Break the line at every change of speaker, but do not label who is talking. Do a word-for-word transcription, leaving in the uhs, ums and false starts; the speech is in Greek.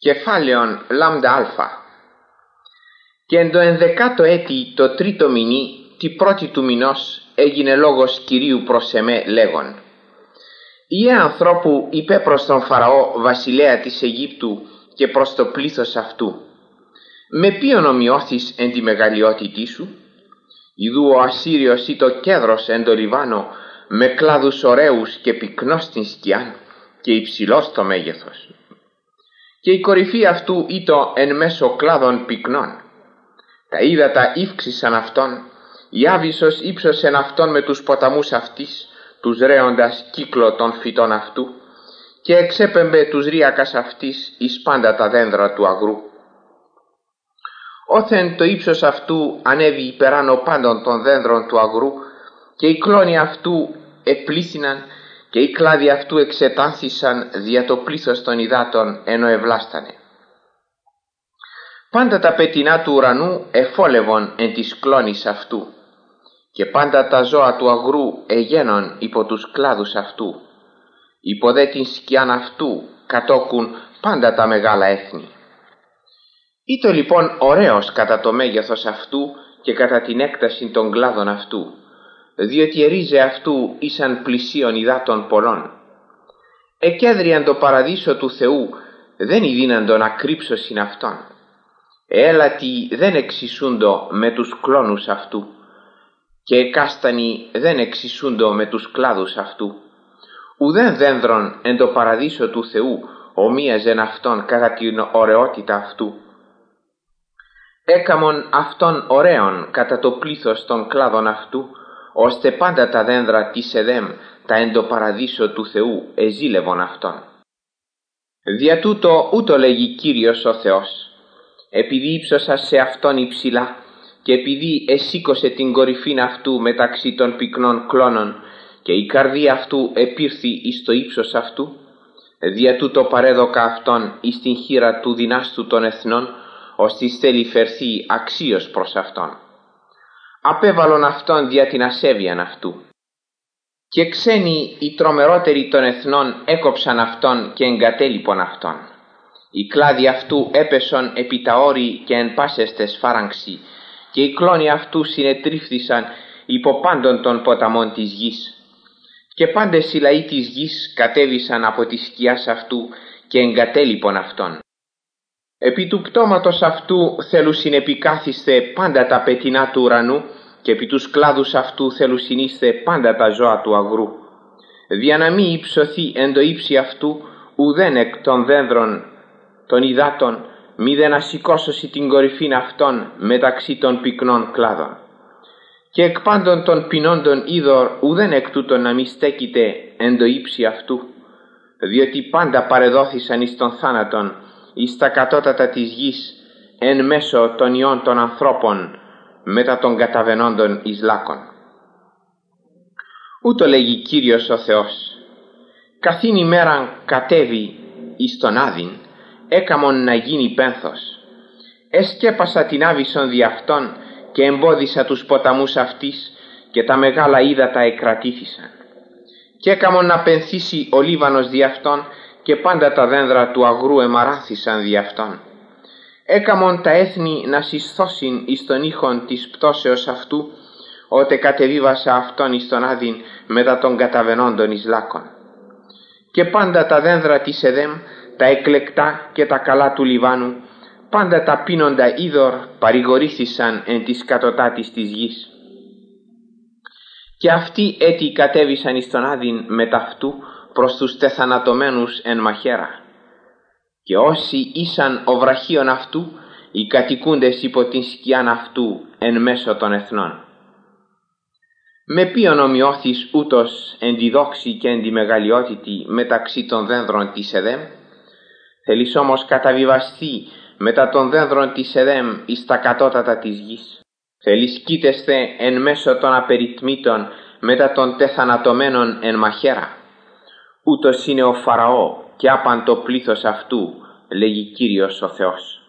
Κεφάλαιον λάμδα αλφα. Και εν το ενδεκάτο έτη το τρίτο μηνύ, τη πρώτη του μηνός, έγινε λόγος Κυρίου προς εμέ λέγον: «Ιε ανθρώπου, είπε προς τον Φαραώ βασιλέα της Αιγύπτου και προς το πλήθος αυτού, με ποιον ομοιώθεις εν τη μεγαλειότητή σου? Ιδού ο Ασσύριος ή το κέδρος εν το Λιβάνο, με κλάδους ωραίους και πυκνός στην σκιάν και υψηλός το μέγεθος. Και η κορυφή αυτού ήτο εν μέσω κλάδων πυκνών. Τα ύδατα ύφξησαν αυτόν, η άβυσσος ύψωσεν αυτόν με τους ποταμούς αυτής, τους ρέοντας κύκλο των φυτών αυτού, και εξέπεμπε τους ρίακας αυτής εις πάντα τα δένδρα του αγρού. Όθεν το ύψος αυτού ανέβη υπεράνω πάντων των δένδρων του αγρού, και οι κλόνοι αυτού επλήθυναν, και οι κλάδοι αυτού εξετάνθησαν δια το πλήθος των υδάτων ενώ ευλάστανε. Πάντα τα πετεινά του ουρανού εφόλευον εν της κλόνης αυτού, και πάντα τα ζώα του αγρού εγένον υπό τους κλάδους αυτού. Υπό δε την σκιάν αυτού κατόκουν πάντα τα μεγάλα έθνη. Ήτο λοιπόν ωραίος κατά το μέγεθος αυτού και κατά την έκταση των κλάδων αυτού, διότι η ρίζε αυτού ήσαν πλησίων υδάτων πολλών. Εκέδριαν το παραδείσο του Θεού, δεν ειδύναντο να κρύψωσιν αυτόν. Έλατοι δεν εξισούντο με τους κλόνους αυτού, και εκάστανοι δεν εξισούντο με τους κλάδους αυτού. Ουδέν δένδρον εν το παραδείσο του Θεού ομοίαζεν αυτόν κατά την ωραιότητα αυτού. Έκαμον αυτόν ωραίον κατά το πλήθος των κλάδων αυτού, ώστε πάντα τα δένδρα της Εδέμ, τα εν το παραδείσο του Θεού, εζήλευον αυτόν. Δια τούτο ούτω λέγει Κύριος ο Θεός: επειδή ύψωσα σε αυτόν υψηλά, και επειδή εσήκωσε την κορυφήν αυτού μεταξύ των πυκνών κλώνων, και η καρδία αυτού επήρθη εις το ύψος αυτού, δια τούτο παρέδοκα αυτόν εις την χείρα του δυνάστου των εθνών, ώστις θέλει φερθεί αξίως προς αυτόν. Απέβαλον αυτόν δια την ασέβειαν αυτού. Και ξένοι οι τρομερότεροι των εθνών έκοψαν αυτόν και εγκατέλειπον αυτόν. Οι κλάδοι αυτού έπεσον επί τα όρη και εν πάσεστες φάραγξη, και οι κλόνοι αυτού συνετρίφθησαν υπό πάντων των ποταμών της γης. Και πάντες οι λαοί της γης κατέβησαν από τη σκιάς αυτού και εγκατέλειπον αυτόν. Επί του πτώματος αυτού θέλουσιν επικάθιστε πάντα τα πετεινά του ουρανού, και επί τους κλάδους αυτού θέλουσιν είστε πάντα τα ζώα του αγρού. Δια να μη υψωθεί εν το ύψη αυτού, ουδέν εκ των δένδρων των υδάτων, μη δε να σηκώσωση την κορυφήν αυτών μεταξύ των πυκνών κλάδων. Και εκ πάντων των πεινώντων είδωρ, ουδέν εκ τούτων να μη στέκειται εν το ύψη αυτού, διότι πάντα παρεδόθησαν εις τον θάνατον, εις τα κατώτατα της γης, εν μέσω των ιών των ανθρώπων, μετά των καταβαινόντων εις λάκων. Ούτω λέγει Κύριος ο Θεός: καθήν ημέραν κατέβη εις τον Άδην, έκαμον να γίνει πένθος. Εσκέπασα την άβυσσον δι' αυτόν και εμπόδισα τους ποταμούς αυτής, και τα μεγάλα ύδατα εκρατήθησαν. Και έκαμον να πενθήσει ο Λίβανος δι' αυτόν, και πάντα τα δένδρα του αγρού εμαράθησαν δι' αυτόν. Έκαμον τα έθνη να συσθώσιν εις τον ήχον της πτώσεως αυτού, ότε κατεβίβασα αυτόν εις τον Άδην μετά των καταβαινόντων εις λάκων. Και πάντα τα δένδρα της Εδέμ, τα εκλεκτά και τα καλά του Λιβάνου, πάντα τα πίνοντα είδωρ παρηγορήθησαν εν της κατωτάτης της γης. Και αυτοί έτη κατέβησαν εις τον Άδην με ταυτού προς τους τεθανατωμένους εν μαχαίρα. Και όσοι ήσαν ο βραχίων αυτού, οι κατοικούντες υπό την σκιάν αυτού εν μέσω των εθνών. Με ποιον ομοιώθεις ούτως εν τη δόξη και εν τη μεγαλειότητη μεταξύ των δένδρων της Εδέμ? Θέλεις όμως καταβιβαστεί μετά των δένδρων της Εδέμ εις τα κατώτατα της γης. Θέλεις κοίτεσθε εν μέσω των απεριτμήτων μετά των τεθανατωμένων εν μαχαίρα. Ούτως είναι ο Φαραώ και άπαν το πλήθος αυτού, λέγει Κύριος ο Θεός.